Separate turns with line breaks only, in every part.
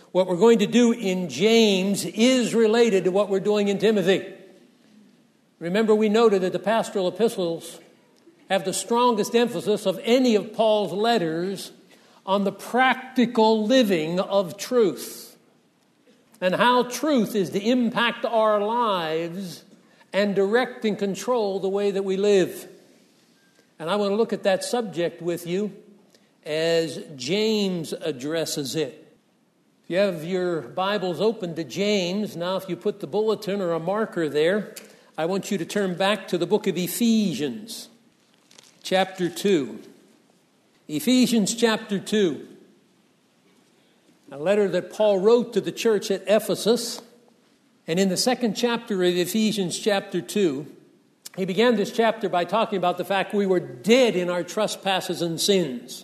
What we're going to do in James is related to what we're doing in Timothy. Remember, we noted that the pastoral epistles have the strongest emphasis of any of Paul's letters on the practical living of truth and how truth is to impact our lives and direct and control the way that we live. And I want to look at that subject with you as James addresses it. If you have your Bibles open to James, now if you put the bulletin or a marker there, I want you to turn back to the book of Ephesians, chapter 2. Ephesians chapter 2. A letter that Paul wrote to the church at Ephesus. And in the second chapter of Ephesians chapter 2, he began this chapter by talking about the fact we were dead in our trespasses and sins.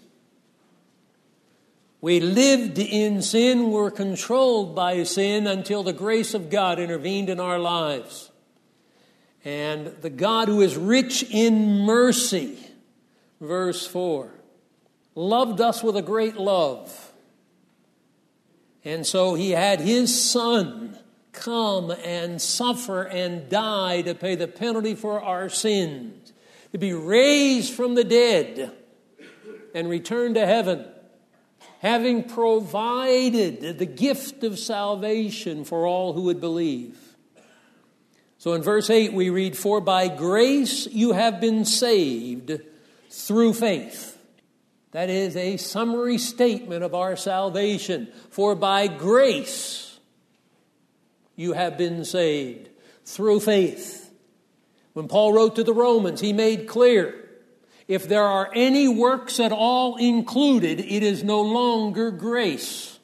We lived in sin, were controlled by sin until the grace of God intervened in our lives. And the God who is rich in mercy, verse 4, loved us with a great love. And so he had his Son come and suffer and die to pay the penalty for our sins, to be raised from the dead and return to heaven, having provided the gift of salvation for all who would believe. So in verse 8 we read, "For by grace you have been saved through faith." That is a summary statement of our salvation. For by grace you have been saved through faith. When Paul wrote to the Romans, he made clear, if there are any works at all included, it is no longer grace.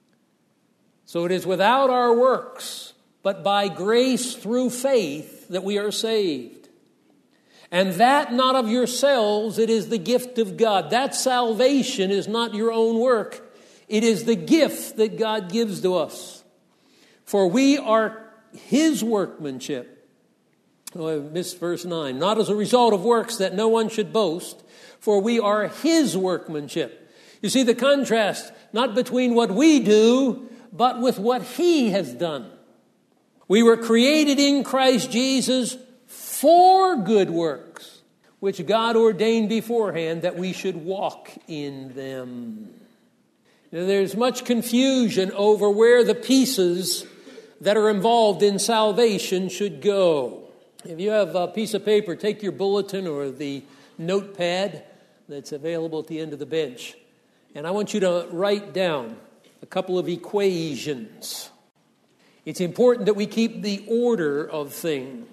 So it is without our works, but by grace through faith that we are saved. And that not of yourselves, it is the gift of God. That salvation is not your own work. It is the gift that God gives to us. For we are his workmanship. Oh, I missed verse 9. Not as a result of works that no one should boast, for we are his workmanship. You see the contrast, not between what we do, but with what he has done. We were created in Christ Jesus for good works, which God ordained beforehand that we should walk in them. Now, there's much confusion over where the pieces that are involved in salvation should go. If you have a piece of paper, take your bulletin or the notepad that's available at the end of the bench. And I want you to write down a couple of equations. It's important that we keep the order of things.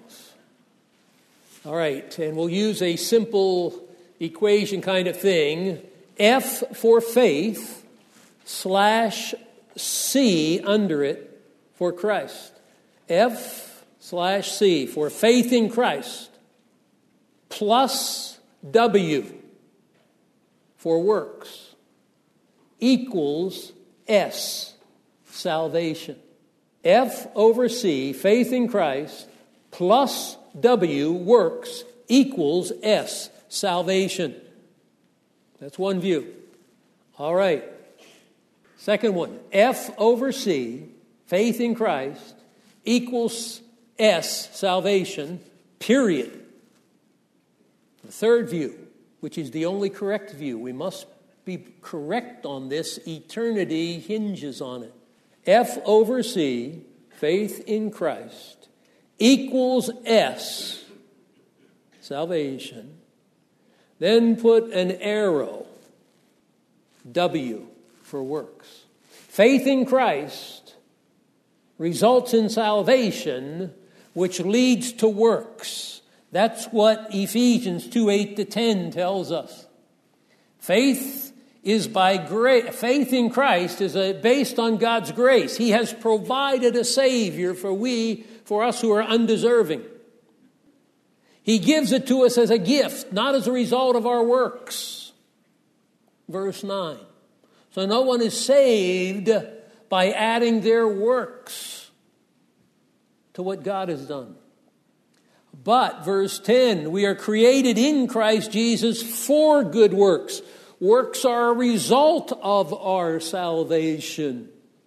All right, and we'll use a simple equation kind of thing. F for faith /C under it for Christ. F/C for faith in Christ plus W for works equals S, salvation. F over C, faith in Christ, plus W, works, equals S, salvation. That's one view. All right. Second one, F over C, faith in Christ, equals S, salvation, period. The third view, which is the only correct view, we must be correct on this, eternity hinges on it. F over C, faith in Christ, equals S, salvation. Then put an arrow, W, for works. Faith in Christ results in salvation, which leads to works. That's what Ephesians 2:8-10 tells us. Faith is by grace. Faith in Christ is based on God's grace. He has provided a Savior for us who are undeserving. He gives it to us as a gift, not as a result of our works. Verse 9. So no one is saved by adding their works to what God has done. But, verse 10, we are created in Christ Jesus for good works. Works are a result of our salvation.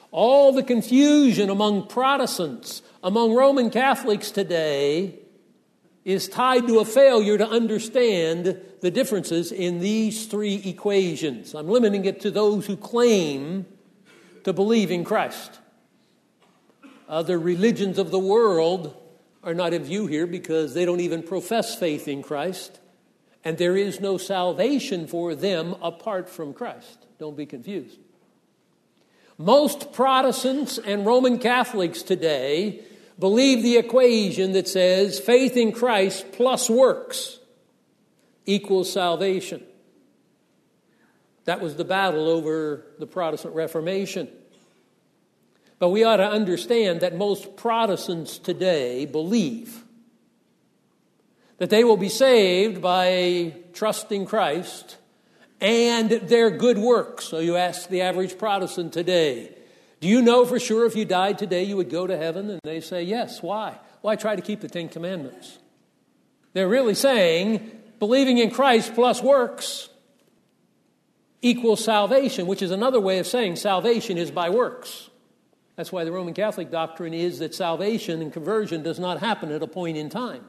All the confusion among Protestants, among Roman Catholics today, is tied to a failure to understand the differences in these three equations. I'm limiting it to those who claim to believe in Christ. Other religions of the world are not in view here because they don't even profess faith in Christ, and there is no salvation for them apart from Christ. Don't be confused. Most Protestants and Roman Catholics today believe the equation that says faith in Christ plus works equals salvation. That was the battle over the Protestant Reformation. But we ought to understand that most Protestants today believe that they will be saved by trusting Christ and their good works. So you ask the average Protestant today, do you know for sure if you died today you would go to heaven? And they say, yes. Why? Well, I try to keep the Ten Commandments. They're really saying believing in Christ plus works equals salvation, which is another way of saying salvation is by works. That's why the Roman Catholic doctrine is that salvation and conversion does not happen at a point in time.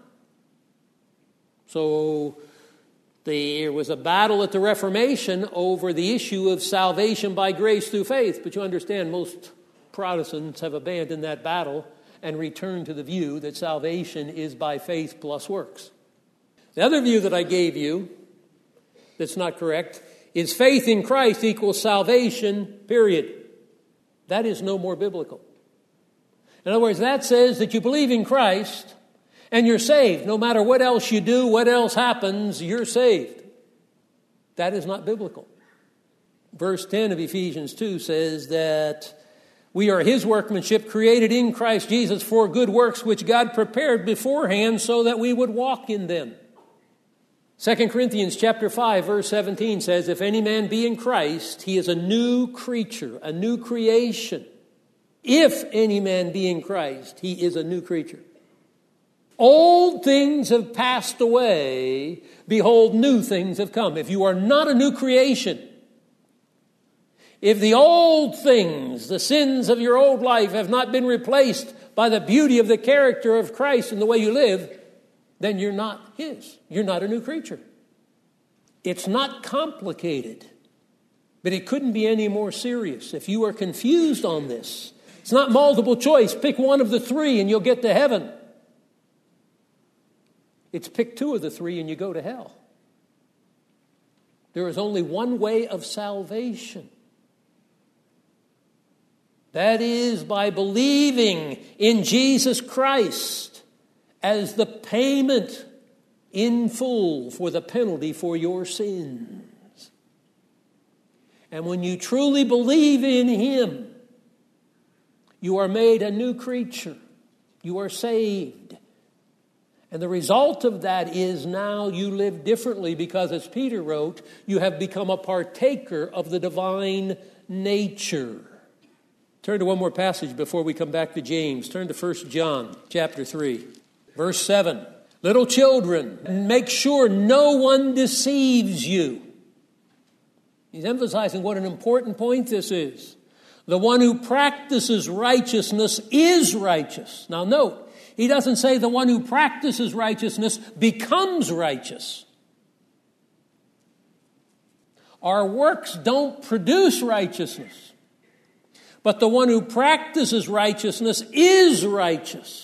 So there was a battle at the Reformation over the issue of salvation by grace through faith. But you understand most Protestants have abandoned that battle and returned to the view that salvation is by faith plus works. The other view that I gave you that's not correct is faith in Christ equals salvation, period. That is no more biblical. In other words, that says that you believe in Christ and you're saved. No matter what else you do, what else happens, you're saved. That is not biblical. Verse 10 of Ephesians 2 says that we are His workmanship created in Christ Jesus for good works which God prepared beforehand so that we would walk in them. 2 Corinthians chapter 5 verse 17 says, if any man be in Christ, he is a new creature, a new creation. If any man be in Christ, he is a new creature. Old things have passed away. Behold, new things have come. If you are not a new creation, if the old things, the sins of your old life have not been replaced by the beauty of the character of Christ and the way you live, then you're not His. You're not a new creature. It's not complicated, but it couldn't be any more serious. If you are confused on this, it's not multiple choice. Pick one of the three and you'll get to heaven. It's pick two of the three and you go to hell. There is only one way of salvation. That is by believing in Jesus Christ as the payment in full for the penalty for your sins. And when you truly believe in Him, you are made a new creature. You are saved. And the result of that is now you live differently because, as Peter wrote, you have become a partaker of the divine nature. Turn to one more passage before we come back to James. Turn to 1 John chapter 3. Verse 7, little children, make sure no one deceives you. He's emphasizing what an important point this is. The one who practices righteousness is righteous. Now note, he doesn't say the one who practices righteousness becomes righteous. Our works don't produce righteousness, but the one who practices righteousness is righteous.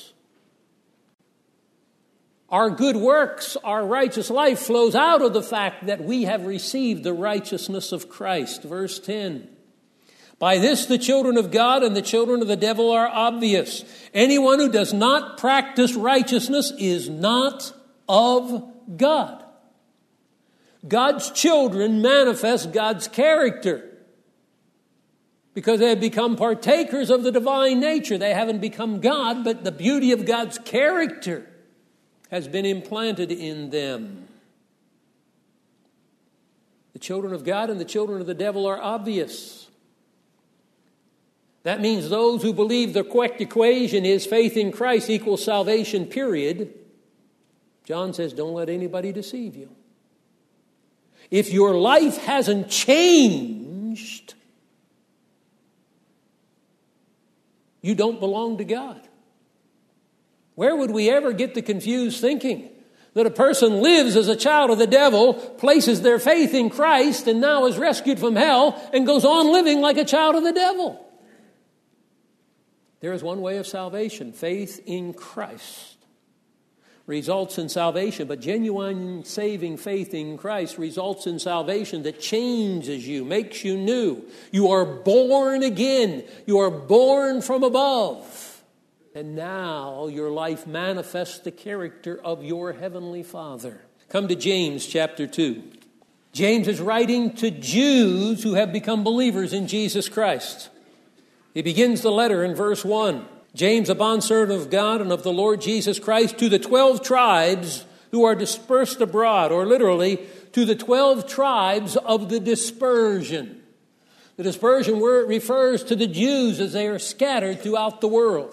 Our good works, our righteous life flows out of the fact that we have received the righteousness of Christ. Verse 10. By this the children of God and the children of the devil are obvious. Anyone who does not practice righteousness is not of God. God's children manifest God's character because they have become partakers of the divine nature. They haven't become God, but the beauty of God's character has been implanted in them. The children of God and the children of the devil are obvious. That means those who believe the correct equation is faith in Christ equals salvation, period. John says, don't let anybody deceive you. If your life hasn't changed, you don't belong to God. Where would we ever get the confused thinking that a person lives as a child of the devil, places their faith in Christ, and now is rescued from hell and goes on living like a child of the devil? There is one way of salvation. Faith in Christ results in salvation, but genuine saving faith in Christ results in salvation that changes you, makes you new. You are born again. You are born from above. And now your life manifests the character of your heavenly Father. Come to James chapter 2. James is writing to Jews who have become believers in Jesus Christ. He begins the letter in verse 1. James, a bondservant of God and of the Lord Jesus Christ, to the 12 tribes who are dispersed abroad, or literally, to the 12 tribes of the dispersion. The dispersion word refers to the Jews as they are scattered throughout the world.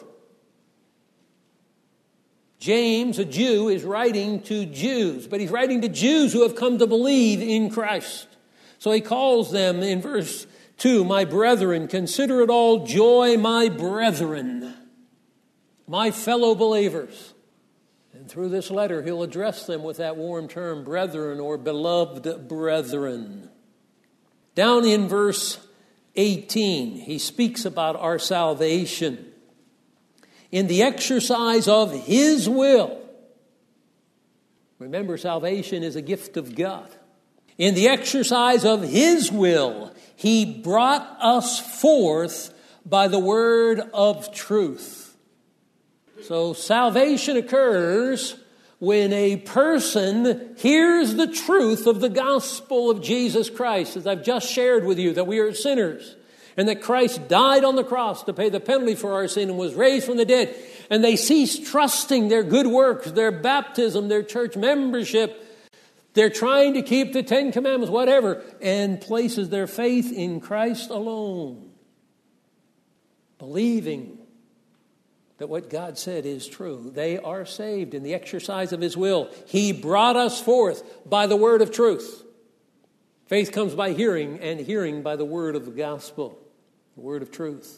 James, a Jew, is writing to Jews, but he's writing to Jews who have come to believe in Christ. So he calls them in verse 2, my brethren, consider it all joy, my brethren, my fellow believers. And through this letter, he'll address them with that warm term, brethren, or beloved brethren. Down in verse 18, he speaks about our salvation. In the exercise of his will. Remember, salvation is a gift of God. In the exercise of his will, he brought us forth by the word of truth. So salvation occurs when a person hears the truth of the gospel of Jesus Christ, as I've just shared with you, that we are sinners, and that Christ died on the cross to pay the penalty for our sin and was raised from the dead. And they cease trusting their good works, their baptism, their church membership. They're trying to keep the 10 Commandments, whatever, and places their faith in Christ alone, believing that what God said is true. They are saved in the exercise of his will. He brought us forth by the word of truth. Faith comes by hearing, and hearing by the word of the gospel, the word of truth.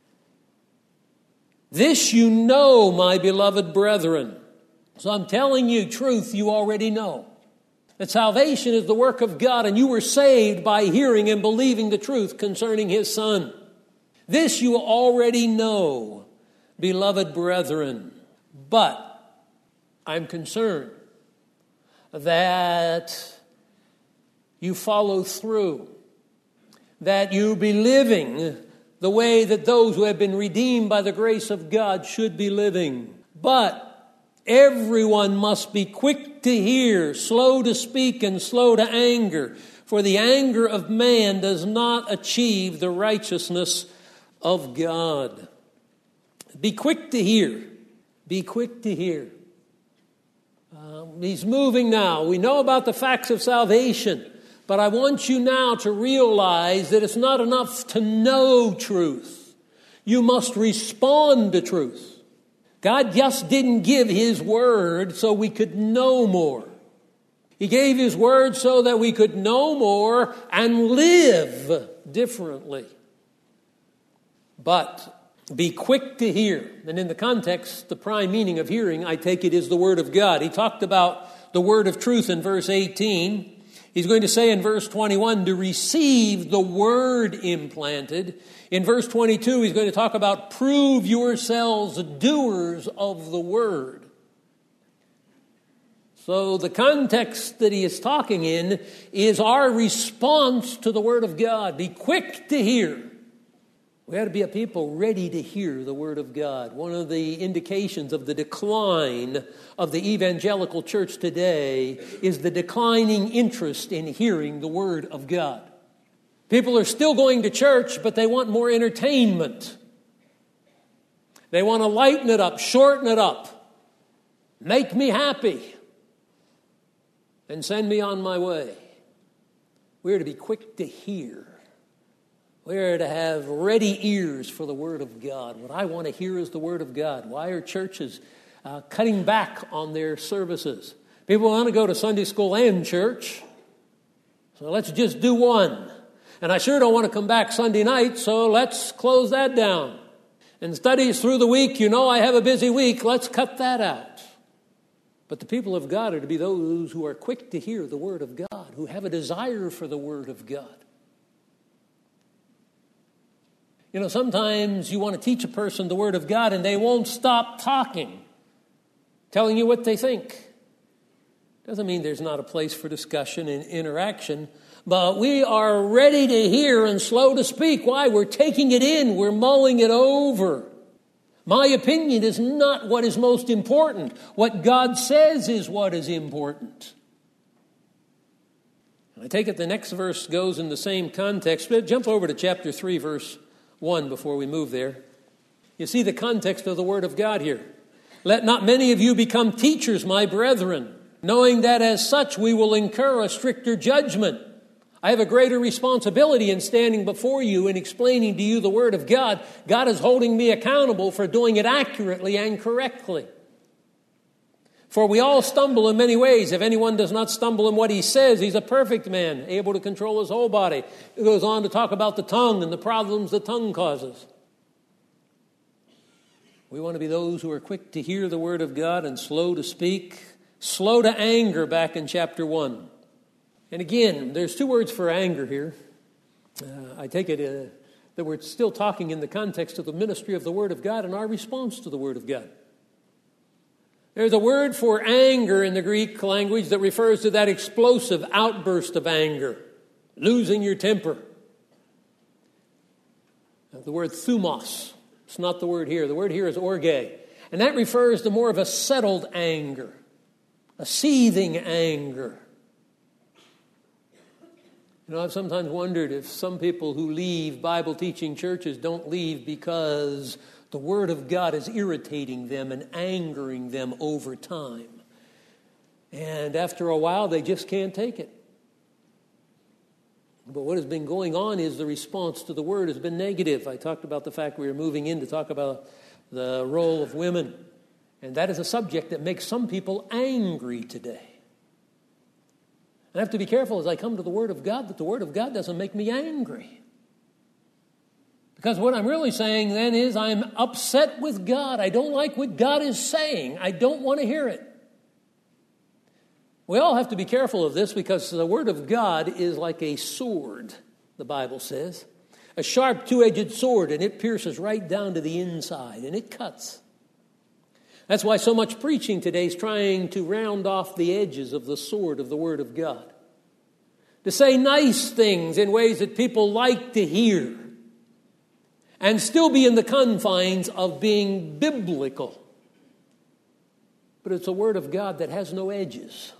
This you know, my beloved brethren. So I'm telling you truth you already know. That salvation is the work of God, and you were saved by hearing and believing the truth concerning his Son. This you already know, beloved brethren. But I'm concerned that you follow through, that you be living the way that those who have been redeemed by the grace of God should be living. But everyone must be quick to hear, slow to speak, and slow to anger, for the anger of man does not achieve the righteousness of God. Be quick to hear. Be quick to hear. He's moving now. We know about the facts of salvation. But I want you now to realize that it's not enough to know truth. You must respond to truth. God just didn't give his word so we could know more. He gave his word so that we could know more and live differently. But be quick to hear. And in the context, the prime meaning of hearing, I take it, is the word of God. He talked about the word of truth in verse 18. He's going to say in verse 21 to receive the word implanted. In verse 22, he's going to talk about prove yourselves doers of the word. So the context that he is talking in is our response to the word of God. Be quick to hear. We ought to be a people ready to hear the word of God. One of the indications of the decline of the evangelical church today is the declining interest in hearing the word of God. People are still going to church, but they want more entertainment. They want to lighten it up, shorten it up, make me happy, and send me on my way. We're to be quick to hear. We're to have ready ears for the word of God. What I want to hear is the word of God. Why are churches cutting back on their services? People want to go to Sunday school and church, so let's just do one. And I sure don't want to come back Sunday night, so let's close that down. And studies through the week, I have a busy week, let's cut that out. But the people of God are to be those who are quick to hear the Word of God, who have a desire for the Word of God. Sometimes you want to teach a person the Word of God and they won't stop talking, telling you what they think. Doesn't mean there's not a place for discussion and interaction, but we are ready to hear and slow to speak. Why? We're taking it in. We're mulling it over. My opinion is not what is most important. What God says is what is important. I take it the next verse goes in the same context. But jump over to chapter 3, verse 1 before we move there. You see the context of the Word of God here. Let not many of you become teachers, my brethren, knowing that as such we will incur a stricter judgment. I have a greater responsibility in standing before you and explaining to you the Word of God. God is holding me accountable for doing it accurately and correctly. For we all stumble in many ways. If anyone does not stumble in what he says, he's a perfect man, able to control his whole body. It goes on to talk about the tongue and the problems the tongue causes. We want to be those who are quick to hear the Word of God and slow to speak, slow to anger back in chapter 1. And again, there's two words for anger here. I take it that we're still talking in the context of the ministry of the Word of God and our response to the Word of God. There's a word for anger in the Greek language that refers to that explosive outburst of anger, losing your temper. The word thumos, it's not the word here. The word here is orge. And that refers to more of a settled anger, a seething anger. I've sometimes wondered if some people who leave Bible-teaching churches don't leave because the Word of God is irritating them and angering them over time. And after a while, they just can't take it. But what has been going on is the response to the Word has been negative. I talked about the fact we are moving in to talk about the role of women. And that is a subject that makes some people angry today. I have to be careful as I come to the Word of God that the Word of God doesn't make me angry. Because what I'm really saying then is I'm upset with God. I don't like what God is saying. I don't want to hear it. We all have to be careful of this because the Word of God is like a sword, the Bible says. A sharp two-edged sword, and it pierces right down to the inside, and it cuts. That's why so much preaching today is trying to round off the edges of the sword of the Word of God. To say nice things in ways that people like to hear. And still be in the confines of being biblical. But it's a Word of God that has no edges.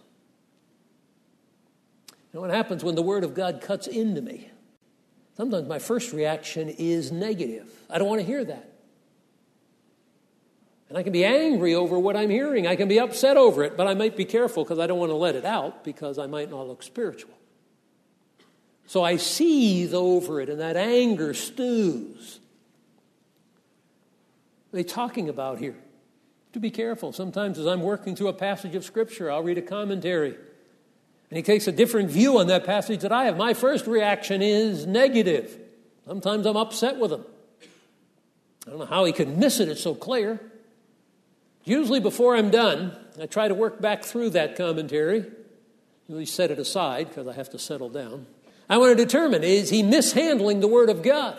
What happens when the Word of God cuts into me? Sometimes my first reaction is negative. I don't want to hear that. And I can be angry over what I'm hearing. I can be upset over it, but I might be careful because I don't want to let it out because I might not look spiritual. So I seethe over it and that anger stews. What are they talking about here? To be careful. Sometimes as I'm working through a passage of Scripture, I'll read a commentary. And he takes a different view on that passage that I have. My first reaction is negative. Sometimes I'm upset with him. I don't know how he could miss it. It's so clear. Usually before I'm done, I try to work back through that commentary. Usually set it aside because I have to settle down. I want to determine, is he mishandling the Word of God?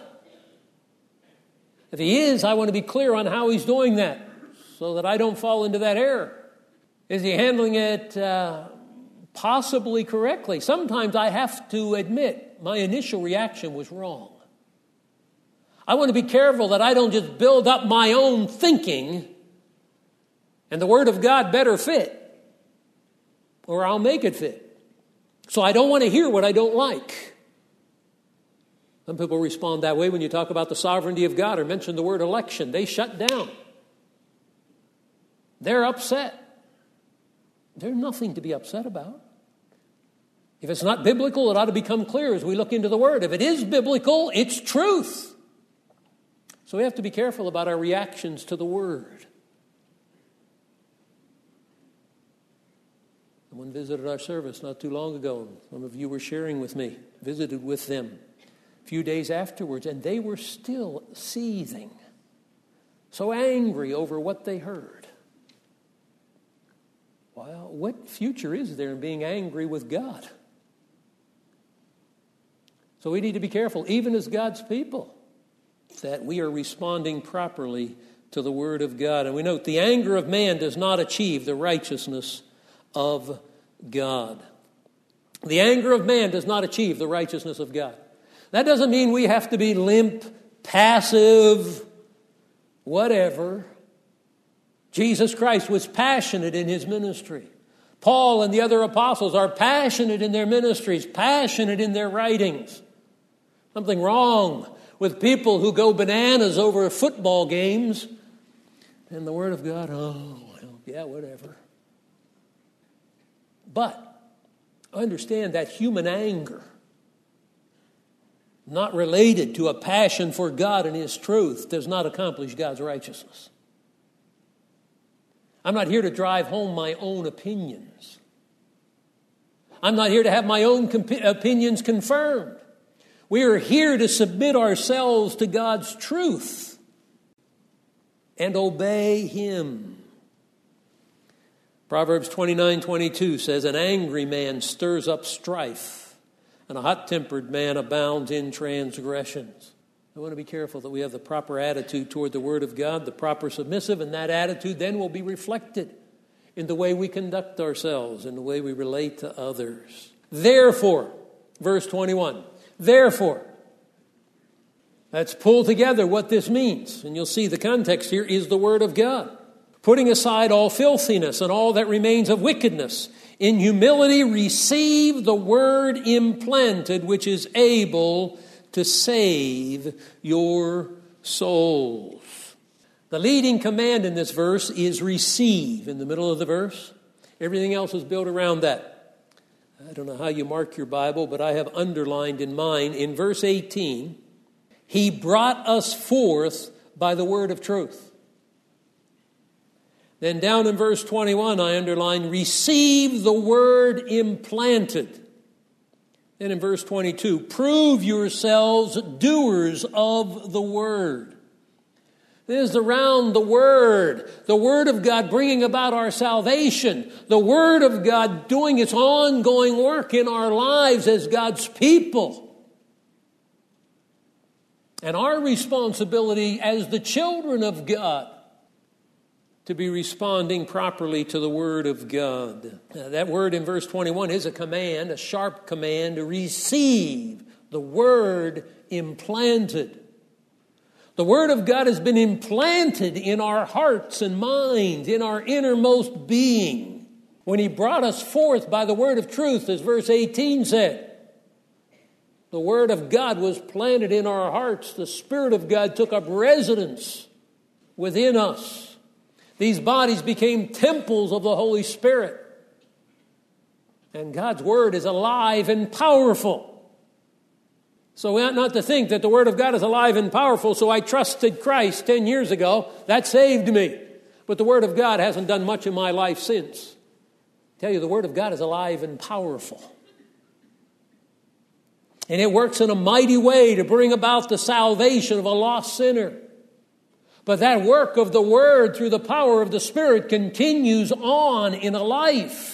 If he is, I want to be clear on how he's doing that so that I don't fall into that error. Is he handling it possibly correctly? Sometimes I have to admit my initial reaction was wrong. I want to be careful that I don't just build up my own thinking and the Word of God better fit, or I'll make it fit. So I don't want to hear what I don't like. Some people respond that way when you talk about the sovereignty of God or mention the word election. They shut down. They're upset. There's nothing to be upset about. If it's not biblical, it ought to become clear as we look into the Word. If it is biblical, it's truth. So we have to be careful about our reactions to the Word. Someone visited our service not too long ago. Some of you were sharing with me, visited with them a few days afterwards, and they were still seething. so angry over what they heard. Well, what future is there in being angry with God? So we need to be careful, even as God's people, that we are responding properly to the Word of God. And we note the anger of man does not achieve the righteousness of God. The anger of man does not achieve the righteousness of God. That doesn't mean we have to be limp, passive, whatever. Jesus Christ was passionate in his ministry. Paul and the other apostles are passionate in their ministries, passionate in their writings. Something wrong with people who go bananas over football games and the Word of God, oh, well, yeah, whatever. But understand that human anger, not related to a passion for God and His truth, does not accomplish God's righteousness. I'm not here to drive home my own opinions. I'm not here to have my own opinions confirmed. We are here to submit ourselves to God's truth and obey Him. Proverbs 29:22 says, an angry man stirs up strife, and a hot-tempered man abounds in transgressions. I want to be careful that we have the proper attitude toward the Word of God, the proper submissive, and that attitude then will be reflected in the way we conduct ourselves, in the way we relate to others. Therefore, verse 21, therefore, let's pull together what this means. And you'll see the context here is the Word of God. Putting aside all filthiness and all that remains of wickedness, in humility receive the Word implanted, which is able to save your souls. The leading command in this verse is receive in the middle of the verse. Everything else is built around that. I don't know how you mark your Bible, but I have underlined in mine, in verse 18, He brought us forth by the word of truth. Then down in verse 21, I underline, receive the word implanted. Then in verse 22, prove yourselves doers of the word. This is around the Word of God bringing about our salvation, the Word of God doing its ongoing work in our lives as God's people. And our responsibility as the children of God to be responding properly to the Word of God. Now, that word in verse 21 is a command, a sharp command to receive the Word implanted. The Word of God has been implanted in our hearts and minds, in our innermost being. When He brought us forth by the word of truth, as verse 18 said, the Word of God was planted in our hearts. The Spirit of God took up residence within us. These bodies became temples of the Holy Spirit. And God's Word is alive and powerful. So we ought not to think that the Word of God is alive and powerful, so I trusted Christ 10 years ago. That saved me. But the Word of God hasn't done much in my life since. I tell you, the Word of God is alive and powerful. And it works in a mighty way to bring about the salvation of a lost sinner. But that work of the Word through the power of the Spirit continues on in a life.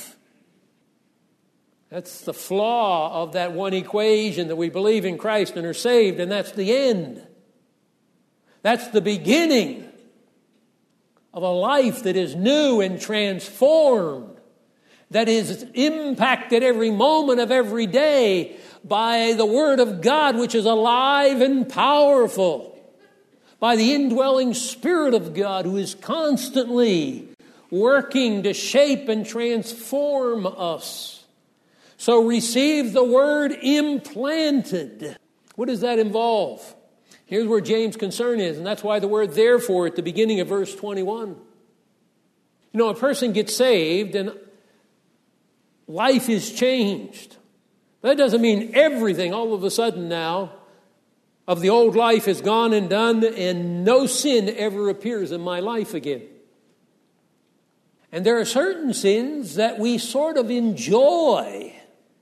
That's the flaw of that one equation, that we believe in Christ and are saved, and that's the end. That's the beginning of a life that is new and transformed, that is impacted every moment of every day by the Word of God, which is alive and powerful, by the indwelling Spirit of God, who is constantly working to shape and transform us. So receive the word implanted. What does that involve? Here's where James' concern is, and that's why the word therefore at the beginning of verse 21. You know, a person gets saved and life is changed. That doesn't mean everything all of a sudden now of the old life is gone and done and no sin ever appears in my life again. And there are certain sins that we sort of enjoy.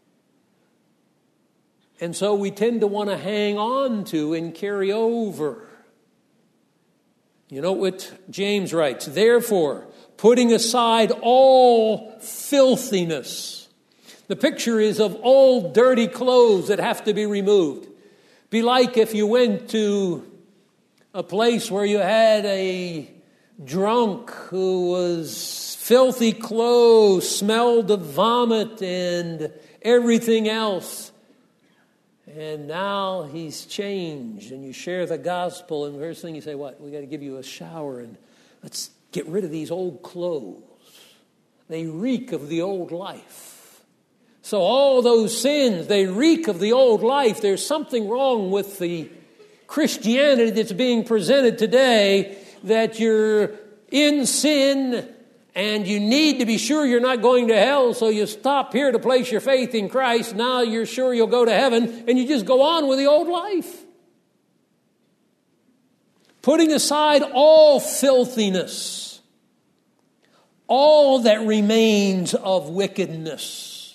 And so we tend to want to hang on to and carry over. You know what James writes? Therefore, putting aside all filthiness. The picture is of old dirty clothes that have to be removed. Be like if you went to a place where you had a drunk who was filthy clothes, smelled of vomit and everything else. And now he's changed, and you share the gospel, and the first thing you say, what? We got to give you a shower, and let's get rid of these old clothes. They reek of the old life. So all those sins, they reek of the old life. There's something wrong with the Christianity that's being presented today, that you're in sin and you need to be sure you're not going to hell, so you stop here to place your faith in Christ. Now you're sure you'll go to heaven, and you just go on with the old life. Putting aside all filthiness, all that remains of wickedness.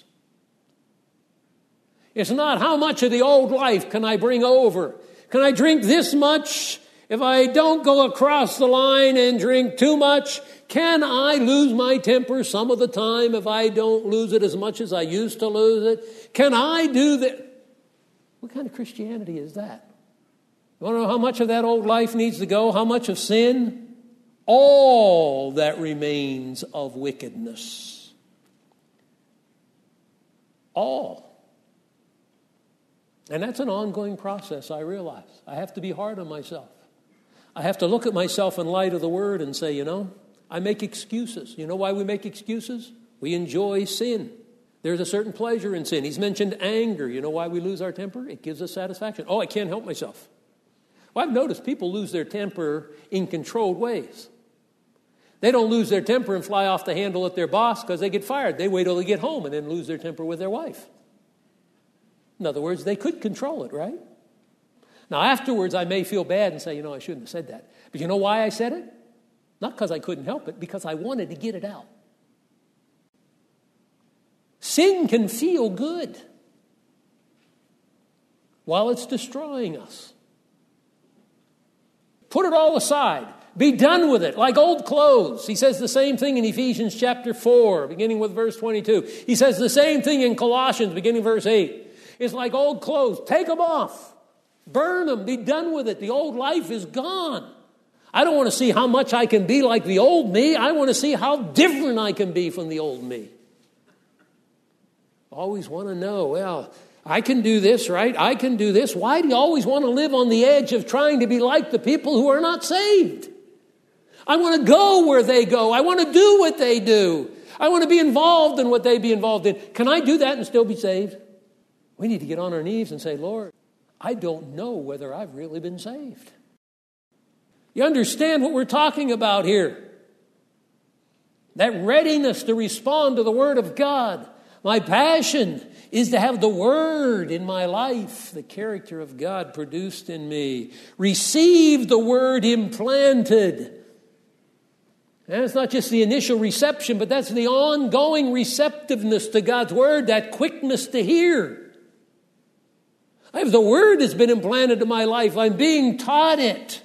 It's not how much of the old life can I bring over. Can I drink this much? If I don't go across the line and drink too much, can I lose my temper some of the time if I don't lose it as much as I used to lose it? Can I do that? What kind of Christianity is that? You want to know how much of that old life needs to go? How much of sin? All that remains of wickedness. All. And that's an ongoing process, I realize. I have to be hard on myself. I have to look at myself in light of the Word and say, I make excuses. You know why we make excuses? We enjoy sin. There's a certain pleasure in sin. He's mentioned anger. You know why we lose our temper? It gives us satisfaction. Oh, I can't help myself. Well, I've noticed people lose their temper in controlled ways. They don't lose their temper and fly off the handle at their boss because they get fired. They wait till they get home and then lose their temper with their wife. In other words, they could control it, right? Now, afterwards, I may feel bad and say, I shouldn't have said that. But you know why I said it? Not because I couldn't help it, because I wanted to get it out. Sin can feel good while it's destroying us. Put it all aside. Be done with it, like old clothes. He says the same thing in Ephesians chapter 4, beginning with verse 22. He says the same thing in Colossians, beginning verse 8. It's like old clothes. Take them off. Burn them. Be done with it. The old life is gone. I don't want to see how much I can be like the old me. I want to see how different I can be from the old me. Always want to know, well, I can do this, right? I can do this. Why do you always want to live on the edge of trying to be like the people who are not saved? I want to go where they go. I want to do what they do. I want to be involved in what they be involved in. Can I do that and still be saved? We need to get on our knees and say, Lord, I don't know whether I've really been saved. You understand what we're talking about here? That readiness to respond to the Word of God. My passion is to have the Word in my life, the character of God produced in me. Receive the Word implanted. And it's not just the initial reception, but that's the ongoing receptiveness to God's Word, that quickness to hear. If the Word has been implanted to my life, I'm being taught it.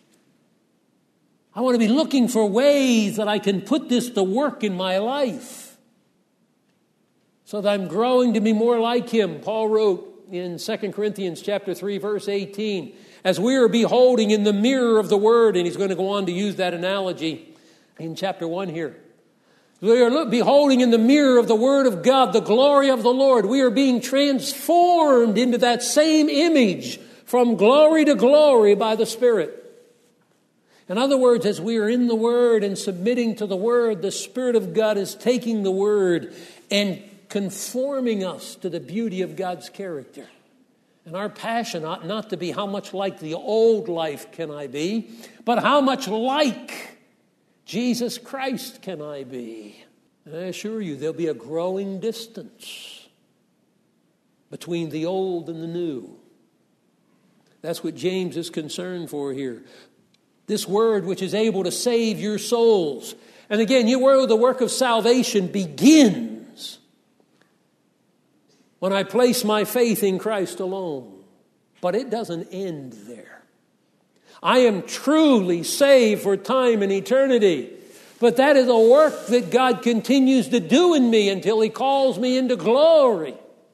I want to be looking for ways that I can put this to work in my life so that I'm growing to be more like Him. Paul wrote in 2 Corinthians chapter 3, verse 18, as we are beholding in the mirror of the Word, and he's going to go on to use that analogy in chapter 1 here. We are beholding in the mirror of the Word of God the glory of the Lord. We are being transformed into that same image from glory to glory by the Spirit. In other words, as we are in the Word and submitting to the Word, the Spirit of God is taking the Word and conforming us to the beauty of God's character. And our passion ought not to be how much like the old life can I be, but how much like Jesus Christ can I be? And I assure you, there'll be a growing distance between the old and the new. That's what James is concerned for here. This word which is able to save your souls. And again, the work of salvation begins when I place my faith in Christ alone. But it doesn't end there. I am truly saved for time and eternity. But that is a work that God continues to do in me until He calls me into glory.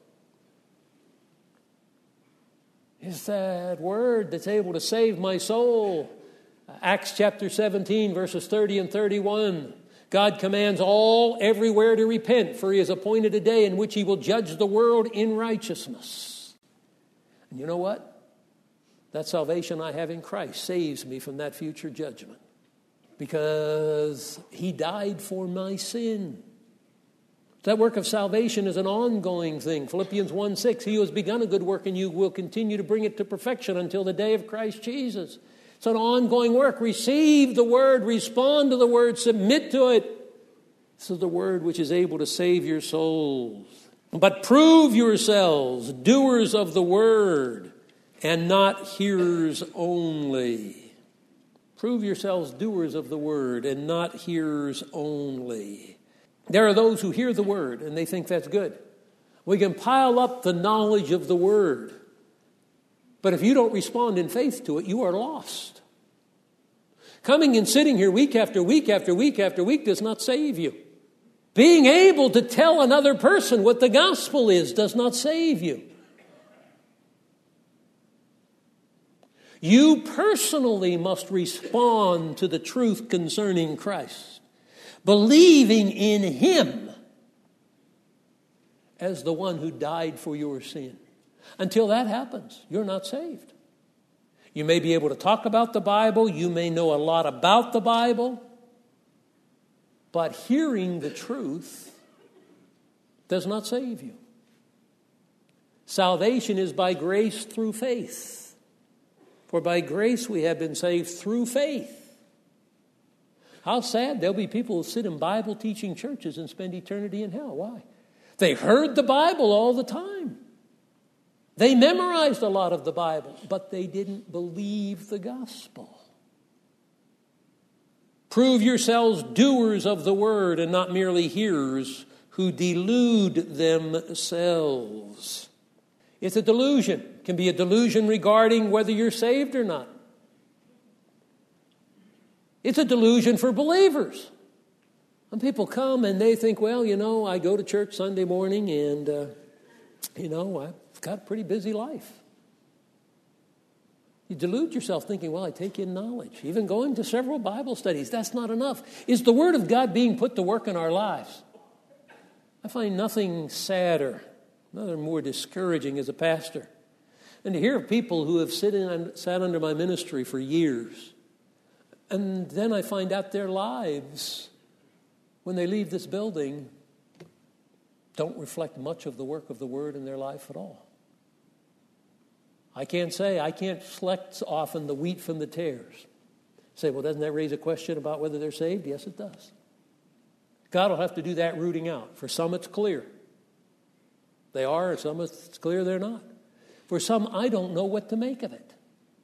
It's that word that's able to save my soul. Acts chapter 17, verses 30 and 31. God commands all everywhere to repent, for He has appointed a day in which He will judge the world in righteousness. And you know what? That salvation I have in Christ saves me from that future judgment, because He died for my sin. That work of salvation is an ongoing thing. Philippians 1:6, He who has begun a good work in you will continue to bring it to perfection until the day of Christ Jesus. It's an ongoing work. Receive the word, respond to the word, submit to it. This is the word which is able to save your souls. But prove yourselves doers of the word and not hearers only. Prove yourselves doers of the word and not hearers only. There are those who hear the word and they think that's good. We can pile up the knowledge of the word, but if you don't respond in faith to it, you are lost. Coming and sitting here week after week after week after week does not save you. Being able to tell another person what the gospel is does not save you. You personally must respond to the truth concerning Christ, believing in Him as the one who died for your sin. Until that happens, you're not saved. You may be able to talk about the Bible, you may know a lot about the Bible, but hearing the truth does not save you. Salvation is by grace through faith. For by grace we have been saved through faith. How sad there'll be people who sit in Bible teaching churches and spend eternity in hell. Why? They heard the Bible all the time. They memorized a lot of the Bible, but they didn't believe the gospel. Prove yourselves doers of the word and not merely hearers who delude themselves. It's a delusion. It can be a delusion regarding whether you're saved or not. It's a delusion for believers. When people come and they think, well, I go to church Sunday morning and, I've got a pretty busy life. You delude yourself thinking, well, I take in knowledge. Even going to several Bible studies, that's not enough. Is the Word of God being put to work in our lives? I find nothing sadder, nothing more discouraging as a pastor, than to hear of people who have sat under my ministry for years. And then I find out their lives, when they leave this building, don't reflect much of the work of the Word in their life at all. I can't select often the wheat from the tares. Say, well, doesn't that raise a question about whether they're saved? Yes, it does. God will have to do that rooting out. For some, it's clear. They are, and some it's clear they're not. For some, I don't know what to make of it.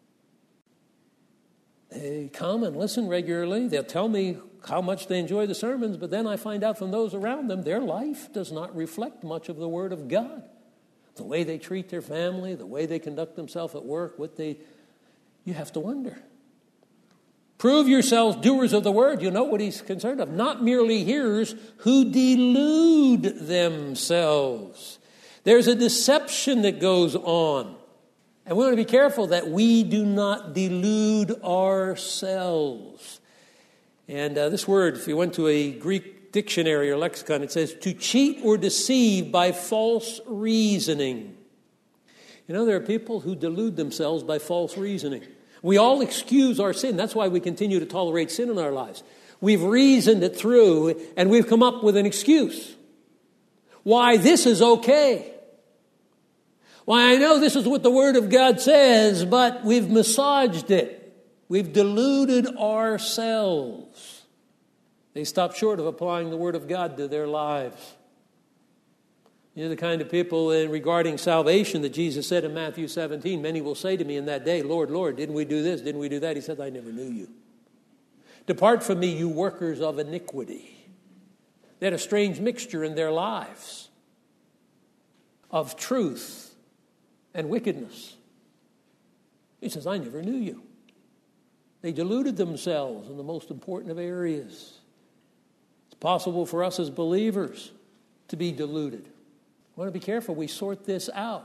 They come and listen regularly. They'll tell me how much they enjoy the sermons, but then I find out from those around them, their life does not reflect much of the Word of God. The way they treat their family, the way they conduct themselves at work, you have to wonder. Prove yourselves doers of the word. You know what he's concerned of. Not merely hearers who delude themselves. There's a deception that goes on. And we want to be careful that we do not delude ourselves. And this word, if you went to a Greek dictionary or lexicon, it says to cheat or deceive by false reasoning. There are people who delude themselves by false reasoning. We all excuse our sin. That's why we continue to tolerate sin in our lives. We've reasoned it through and we've come up with an excuse. Why this is okay. Why I know this is what the Word of God says, but we've massaged it. We've deluded ourselves. They stop short of applying the Word of God to their lives. You're the kind of people regarding salvation that Jesus said in Matthew 17, many will say to me in that day, Lord, Lord, didn't we do this? Didn't we do that? He said, I never knew you. Depart from me, you workers of iniquity. They had a strange mixture in their lives of truth and wickedness. He says, I never knew you. They deluded themselves in the most important of areas. It's possible for us as believers to be deluded. We want to be careful we sort this out.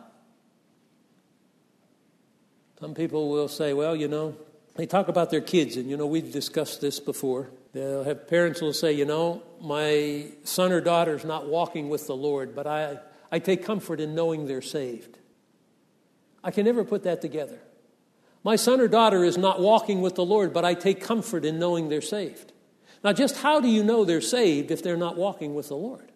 Some people will say, well, they talk about their kids, and we've discussed this before. They'll have parents who will say, my son or daughter is not walking with the Lord, but I take comfort in knowing they're saved. I can never put that together. My son or daughter is not walking with the Lord, but I take comfort in knowing they're saved. Now, just how do you know they're saved if they're not walking with the Lord?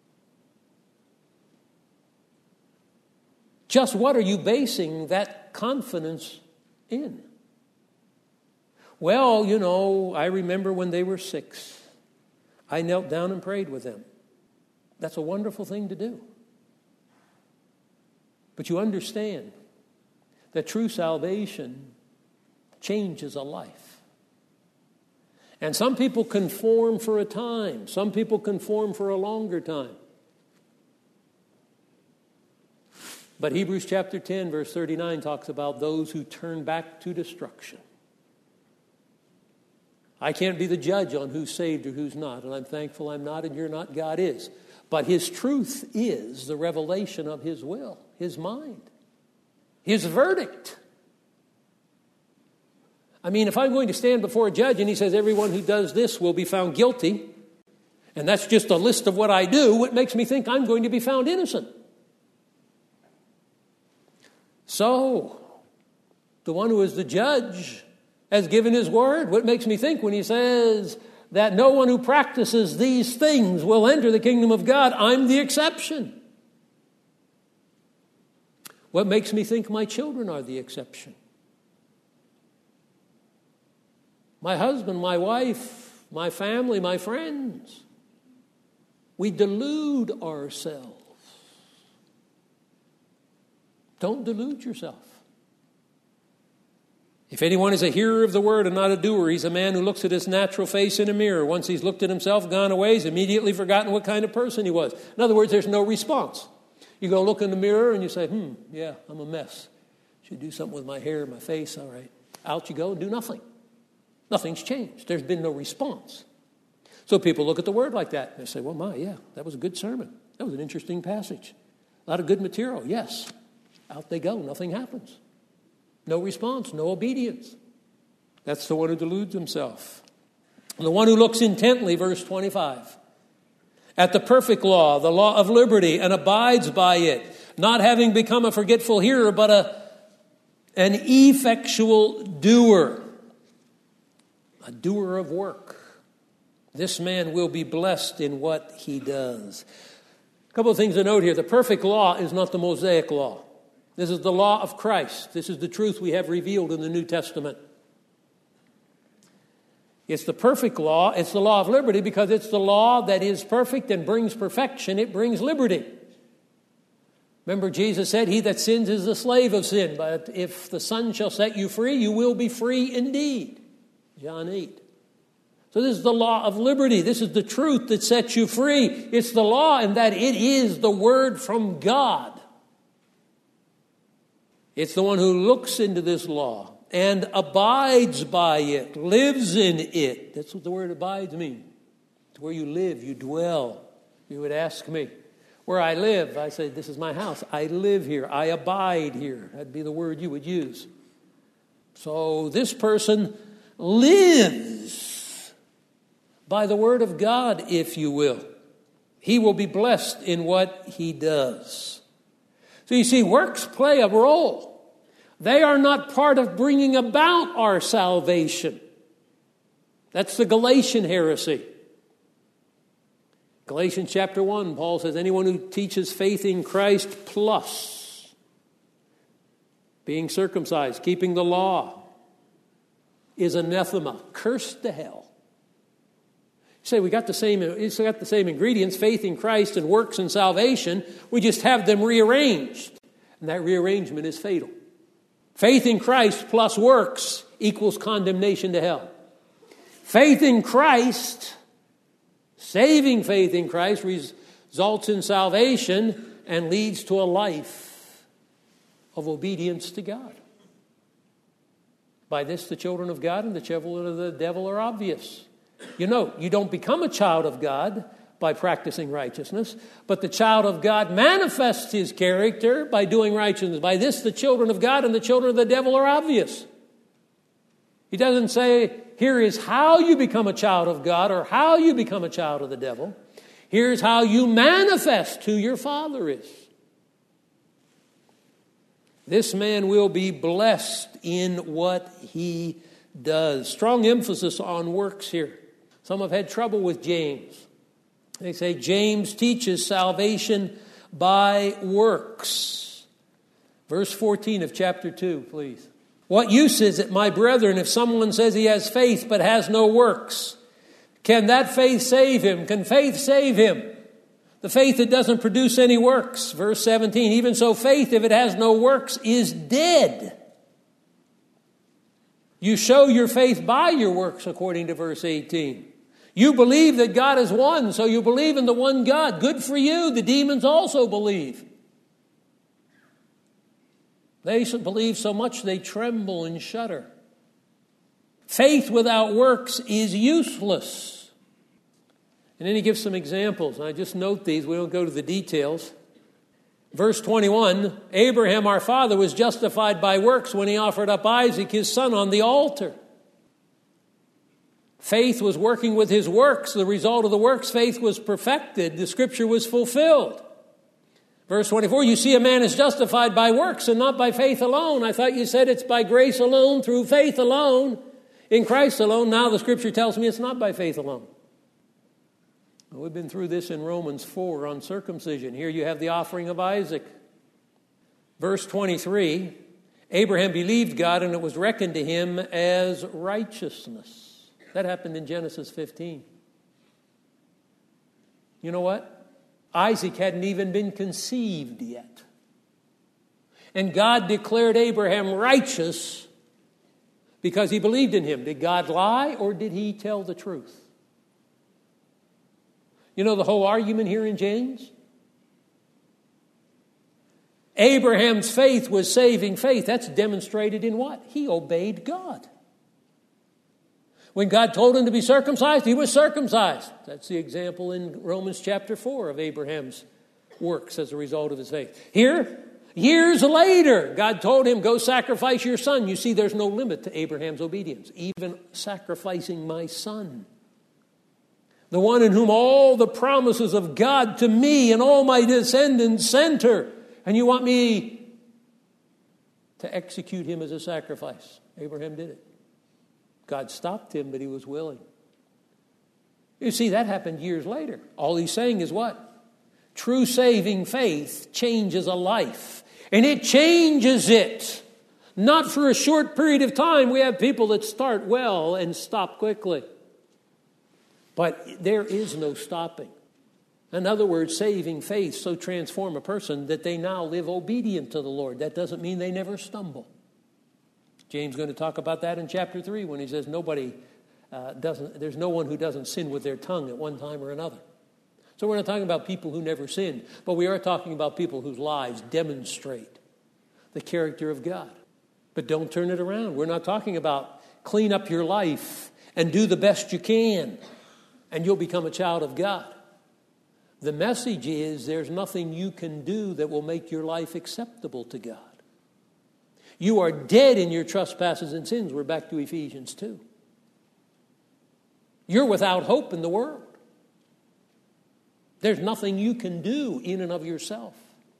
Just what are you basing that confidence in? Well, I remember when they were 6, I knelt down and prayed with them. That's a wonderful thing to do. But you understand that true salvation changes a life. And some people conform for a time. Some people conform for a longer time. But Hebrews chapter 10, verse 39 talks about those who turn back to destruction. I can't be the judge on who's saved or who's not, and I'm thankful I'm not and you're not. God is. But His truth is the revelation of His will, His mind, His verdict. I mean, if I'm going to stand before a judge and he says everyone who does this will be found guilty, and that's just a list of what I do, it makes me think I'm going to be found innocent. So, the one who is the judge has given His word. What makes me think when He says that no one who practices these things will enter the kingdom of God, I'm the exception. What makes me think my children are the exception? My husband, my wife, my family, my friends. We delude ourselves. Don't delude yourself. If anyone is a hearer of the word and not a doer, he's a man who looks at his natural face in a mirror. Once he's looked at himself, gone away, he's immediately forgotten what kind of person he was. In other words, there's no response. You go look in the mirror and you say, yeah, I'm a mess. Should do something with my hair, my face, all right. Out you go and do nothing. Nothing's changed. There's been no response. So people look at the word like that and they say, well, that was a good sermon. That was an interesting passage. A lot of good material, yes. Out they go. Nothing happens. No response, no obedience. That's the one who deludes himself. The one who looks intently, verse 25, at the perfect law, the law of liberty, and abides by it, not having become a forgetful hearer, but an effectual doer, a doer of work. This man will be blessed in what he does. A couple of things to note here. The perfect law is not the Mosaic law. This is the law of Christ. This is the truth we have revealed in the New Testament. It's the perfect law. It's the law of liberty because it's the law that is perfect and brings perfection. It brings liberty. Remember, Jesus said, he that sins is the slave of sin. But if the Son shall set you free, you will be free indeed. John 8. So this is the law of liberty. This is the truth that sets you free. It's the law in that it is the word from God. It's the one who looks into this law and abides by it, lives in it. That's what the word abides means. It's where you live, you dwell. You would ask me, where I live, I say, this is my house. I live here. I abide here. That'd be the word you would use. So this person lives by the word of God, if you will. He will be blessed in what he does. So you see, works play a role. They are not part of bringing about our salvation. That's the Galatian heresy. Galatians chapter 1, Paul says, anyone who teaches faith in Christ plus being circumcised, keeping the law, is anathema, cursed to hell. You say, it's got the same ingredients, faith in Christ and works and salvation. We just have them rearranged. And that rearrangement is fatal. Faith in Christ plus works equals condemnation to hell. Faith in Christ, saving faith in Christ, results in salvation and leads to a life of obedience to God. By this, the children of God and the children of the devil are obvious. You know, you don't become a child of God by practicing righteousness, but the child of God manifests his character by doing righteousness. By this, the children of God and the children of the devil are obvious. He doesn't say, here is how you become a child of God or how you become a child of the devil. Here's how you manifest who your Father is. This man will be blessed in what he does. Strong emphasis on works here. Some have had trouble with James. They say James teaches salvation by works. Verse 14 of chapter 2, please. What use is it, my brethren, if someone says he has faith but has no works? Can that faith save him? Can faith save him? The faith that doesn't produce any works. Verse 17, even so faith, if it has no works, is dead. You show your faith by your works, according to verse 18. You believe that God is one, so you believe in the one God. Good for you. The demons also believe. They believe so much they tremble and shudder. Faith without works is useless. And then he gives some examples. I just note these. We don't go to the details. Verse 21, Abraham our father was justified by works when he offered up Isaac his son on the altar. Faith was working with his works. The result of the works, faith was perfected. The scripture was fulfilled. Verse 24, you see a man is justified by works and not by faith alone. I thought you said it's by grace alone, through faith alone, in Christ alone. Now the scripture tells me it's not by faith alone. We've been through this in Romans 4 on circumcision. Here you have the offering of Isaac. Verse 23, Abraham believed God and it was reckoned to him as righteousness. That happened in Genesis 15. You know what? Isaac hadn't even been conceived yet. And God declared Abraham righteous because he believed in him. Did God lie or did he tell the truth? You know the whole argument here in James? Abraham's faith was saving faith. That's demonstrated in what? He obeyed God. When God told him to be circumcised, he was circumcised. That's the example in Romans chapter 4 of Abraham's works as a result of his faith. Here, years later, God told him, go sacrifice your son. You see, there's no limit to Abraham's obedience, even sacrificing my son. The one in whom all the promises of God to me and all my descendants center. And you want me to execute him as a sacrifice. Abraham did it. God stopped him, but he was willing. You see, that happened years later. All he's saying is what? True saving faith changes a life. And it changes it. Not for a short period of time. We have people that start well and stop quickly. But there is no stopping. In other words, saving faith so transform a person that they now live obedient to the Lord. That doesn't mean they never stumble. James is going to talk about that in chapter 3 when he says there's no one who doesn't sin with their tongue at one time or another. So we're not talking about people who never sin, but we are talking about people whose lives demonstrate the character of God. But don't turn it around. We're not talking about clean up your life and do the best you can, and you'll become a child of God. The message is there's nothing you can do that will make your life acceptable to God. You are dead in your trespasses and sins. We're back to Ephesians 2. You're without hope in the world. There's nothing you can do in and of yourself.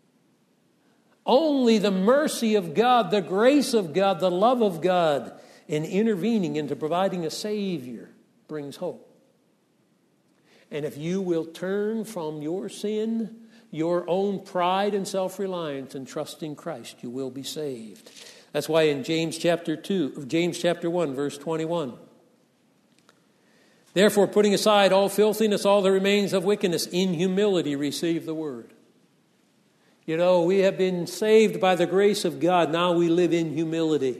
Only the mercy of God, the grace of God, the love of God in intervening into providing a Savior brings hope. And if you will turn from your sin, your own pride and self-reliance, and trust in Christ, you will be saved. That's why in James chapter 1, verse 21, therefore, putting aside all filthiness, all the remains of wickedness, in humility receive the word. You know, we have been saved by the grace of God. Now we live in humility.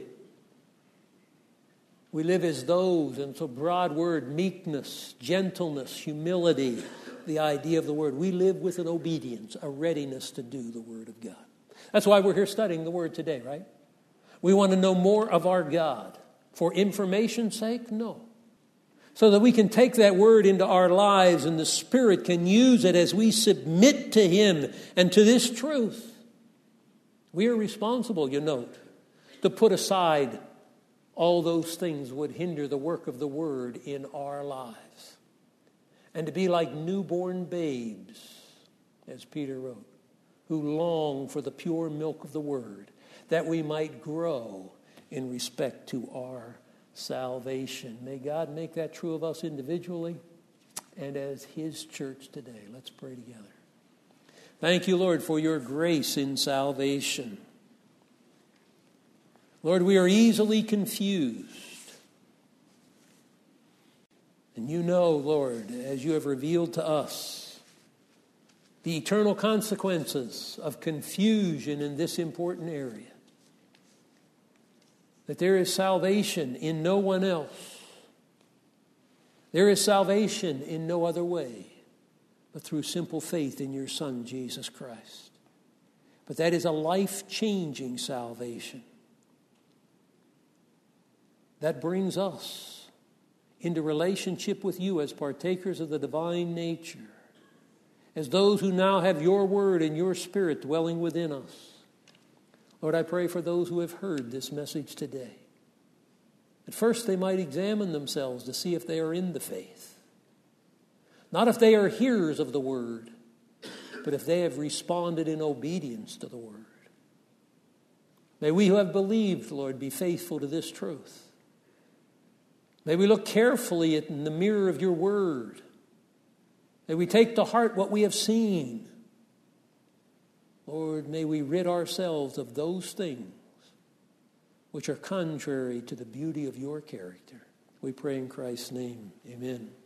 We live as those, and it's a broad word, meekness, gentleness, humility, the idea of the word. We live with an obedience, a readiness to do the word of God. That's why we're here studying the word today, right? We want to know more of our God. For information's sake? No. So that we can take that word into our lives and the Spirit can use it as we submit to Him and to this truth. We are responsible, you note, to put aside all those things would hinder the work of the word in our lives. And to be like newborn babes, as Peter wrote, who long for the pure milk of the word, that we might grow in respect to our salvation. May God make that true of us individually and as His church today. Let's pray together. Thank you, Lord, for your grace in salvation. Lord, we are easily confused. And you know, Lord, as you have revealed to us, the eternal consequences of confusion in this important area. That there is salvation in no one else. There is salvation in no other way but through simple faith in your Son, Jesus Christ. But that is a life-changing salvation. That brings us into relationship with you as partakers of the divine nature, as those who now have your word and your Spirit dwelling within us. Lord, I pray for those who have heard this message today. At first they might examine themselves to see if they are in the faith. Not if they are hearers of the word, but if they have responded in obedience to the word. May we who have believed, Lord, be faithful to this truth. May we look carefully in the mirror of your word. May we take to heart what we have seen. Lord, may we rid ourselves of those things which are contrary to the beauty of your character. We pray in Christ's name. Amen.